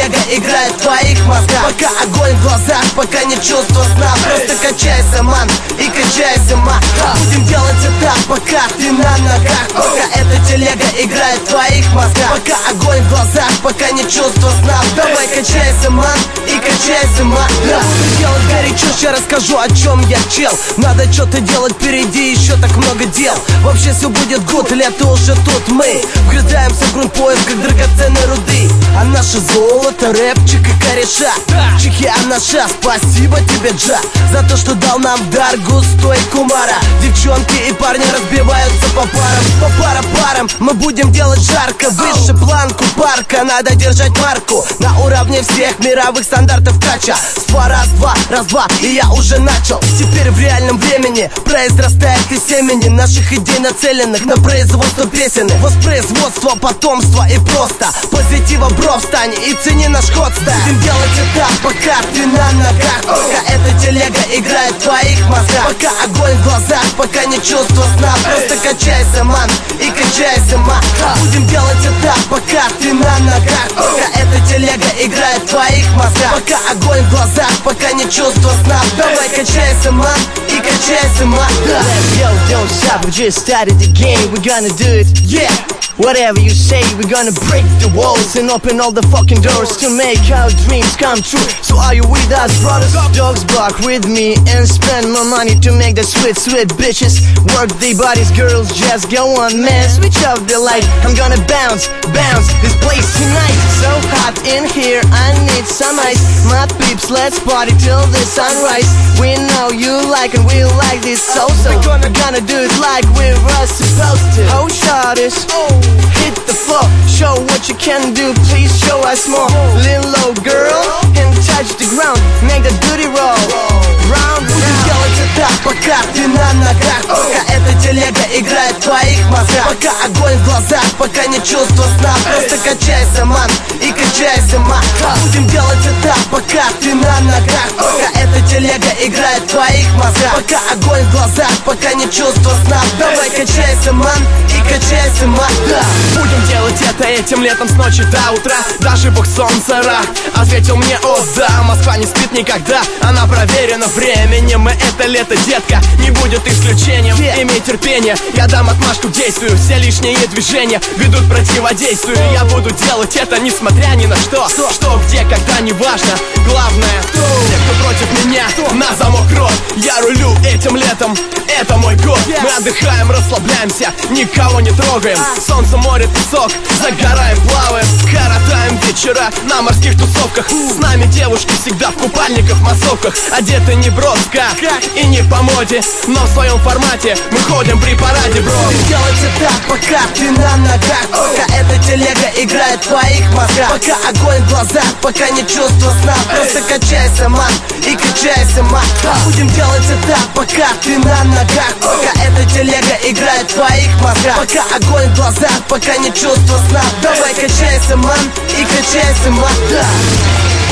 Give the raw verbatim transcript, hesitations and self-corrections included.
телега играет в твоих мозгах. Пока огонь в глазах, пока не чувство сна. Просто качайся, ман, и качайся, ма. Будем делать это, пока ты на ногах. Пока эта телега играет в твоих мозгах. Пока огонь в глазах, пока не чувство сна. Давай качайся, ман, и качайся, ма. Я буду делать горячо, сейчас расскажу, о чем я чел. Надо что-то делать, впереди еще так много дел. Вообще все будет гуд, лето уже тут. Мы вгрызаемся в грунт поисках драгоценной руды. А наше золото, рэпчик и кореша. Чехи, а наша, спасибо тебе, Джа, за то, что дал нам дар густой кумара. Девчонки и парни разбиваются по парам. По пара-парам мы будем делать жарко. Выше планку парка, надо держать марку на уровне всех мировых стандартов кача. Спа, раз, два, раз, два, и я уже начал. Теперь в реальном времени произрастает из семени наших идей, нацеленных на производство песен. Воспроизводство, потомство и просто позитива, бро, встань и цени наш ход. Будем делать это, пока ты на ногах. Пока эта телега играет в твоих мозгах. Пока огонь в глазах, пока не чувство сна. Просто качайся, ман, и качайся, ма. Будем делать это, пока ты на ногах. Пока эта телега играет в твоих мозгах. Пока огонь в глазах, пока не чувство сна. Давай качайся, ман, и качайся, ма. Yo, don't stop, we just started the game. We're gonna do it, yeah. Whatever you say, we're gonna break the walls and open all the fucking doors to make our dreams come true. So are you with us, brothers? Dogs bark with me and spend more money to make the sweet, sweet bitches work their bodies. Girls just go on, man, switch off the light. I'm gonna bounce, bounce this place tonight. So hot in here, I need some ice. My peeps, let's party till the sunrise. We know you like and we like this so so. We're gonna, gonna do it like we were supposed to. Oh, shawties, oh. Hit the floor, show what you can do, please show us more. Lean low, girl, and touch the ground, make the booty roll. Round, будем делать это, пока ты на ногах. Пока эта телега играет в твоих мозгах. Пока огонь в глазах, пока не чувство сна. Просто качайся, ман, и качайся, ма. Будем делать это, пока ты на ногах. Пока эта телега играет в твоих мозгах. Пока огонь в глазах, пока не чувство сна. Давай качайся, ман, и качайся, ма. Будем делать это этим летом с ночи до утра. Даже бог солнца Ра ответил мне, о да, Москва не спит никогда, она проверена временем. И это лето, детка, не будет исключением. Имей терпение, я дам отмашку к действию. Все лишние движения ведут к противодействию. Я буду делать это несмотря ни на что. Что, где, когда, не важно. Главное, те, кто против меня, на замок рот. Я рулю этим летом, это мой год. Мы отдыхаем, расслабляемся, никого не трогаем. Солнце, море, песок, загораем, плаваем. Коротаем вечера на морских тусовках. С нами девушки всегда в купальниках, массовках. Одеты не броско и не по моде, но в своем формате мы ходим при параде, бро. Будем делать это, пока ты на ногах. Пока эта телега играет в твоих мозгах. Пока огонь в глазах, пока не чувство сна. Просто качайся, ман, и качайся, ма. Будем делать это, пока ты на ногах. Пока эта телега играет в твоих мозгах. Пока огонь в глазах, пока не чувство сна. Давай качайся, ман, и качайся, ма.